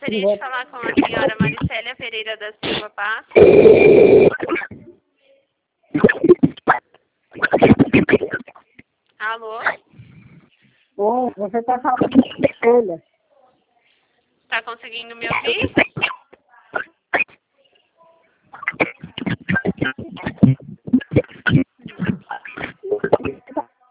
Gostaria de falar com a senhora Maricélia Pereira da Silva Paz. Alô? Oi, você está falando com Maricélia? Está conseguindo me ouvir?